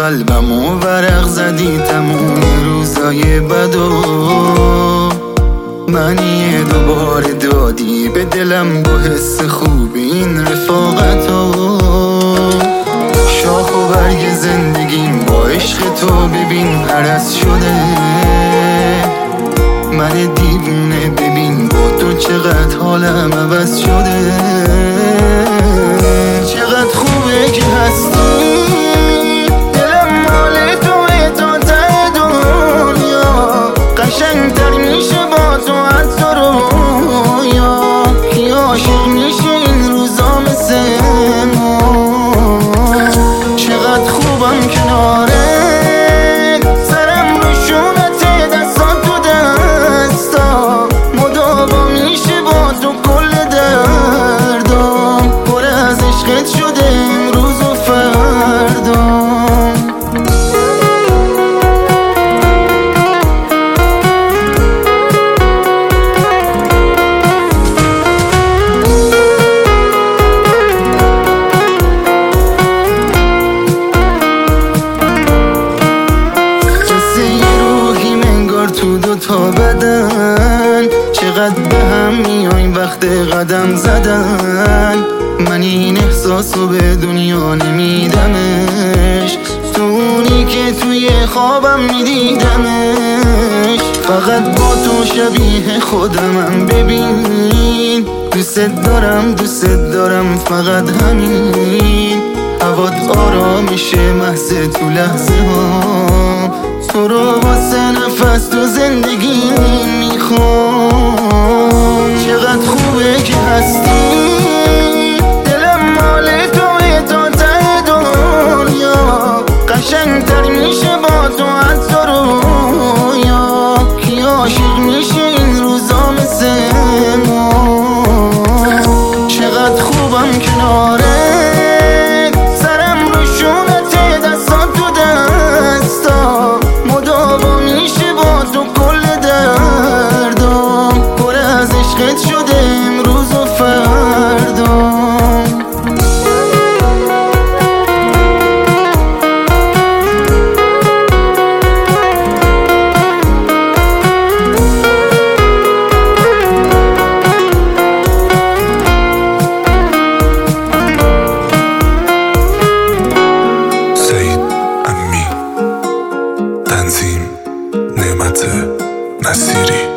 قلبمو ورق زدی تموم روزای بدو منی دوباره دادی به دلم با حس خوب این رفاقتو شاخ و برگ زندگیم با عشق تو ببین عرض شده من دیوونه ببین با تو چقدر حالم عوض شده چقدر خوبه که هستی دلم مال توه تا ته دنیا قشنگتر میشه با تو حتی رویا کی عاشق میشه این روزا مثل ما چقدر خوبم کناره شده امروز و فردا قصه یه روحیم انگار تو دوتا بدن چقدر به هم میایم وقت قدم زدن من این احساسو به دنیا نمیدمش تو اونی که توی خوابم میدیدمش فقط با تو شبیه خودمم ببین دوست دارم فقط همین هوات آرامشه محض تو لحظه ها تو رو واسه نفس تو زندگی میخوام چقدر خوبه که هستی قشنگتر میشه با تو حتی رویا کی عاشق میشه این روزا مثل ما چقدر خوبم کناره سرم رو شونته دستات تو دستا مداوا میشه با تو کل دردام پر از عشقت شده امروز و فردا تنظیم نعمت نصیری